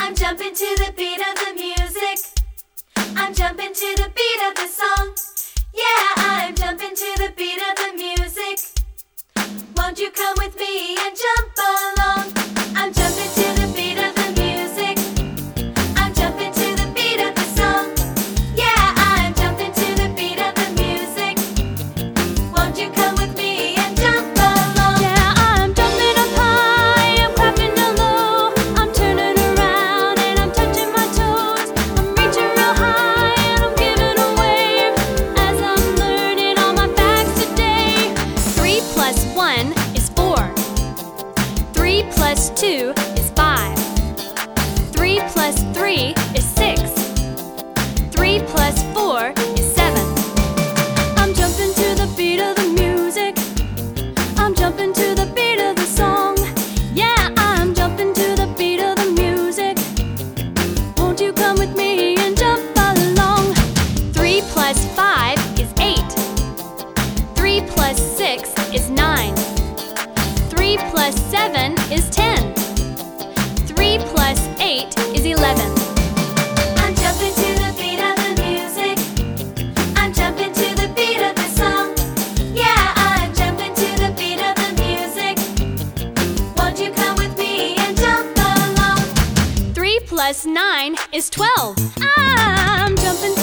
I'm jumping to the beat of the music. I'm jumping to the beat of the song. Yeah, I'm jumping to the beat of the music. Won't you come with me and jump along? I'm jumping to the beat of the music. I'm jumping to the beat of the song. Yeah, I'm jumping to the beat of the music. Won't you come with me and jump along? Yeah, I'm jumping up high, I'm clapping down low. I'm turning around and I'm touching my toes. I'm reaching real high and I'm giving a wave as I'm learning all my facts today. 3 plus 1 is 4. 3 plus 2 is 5. 3 plus 3 is 6. 3 plus 4 is 7. I'm jumping to the beat of the music. I'm jumping to the beat of the song. Yeah, I'm jumping to the beat of the music. Won't you come with me and jump along? 3 plus 5 is 8. 3 plus 6 is 9. 3 plus 7 is 10. 3 plus 8 is 11. I'm jumping to the beat of the music. I'm jumping to the beat of the song. Yeah, I'm jumping to the beat of the music. Won't you come with me and jump along? 3 plus 9 is 12. I'm jumping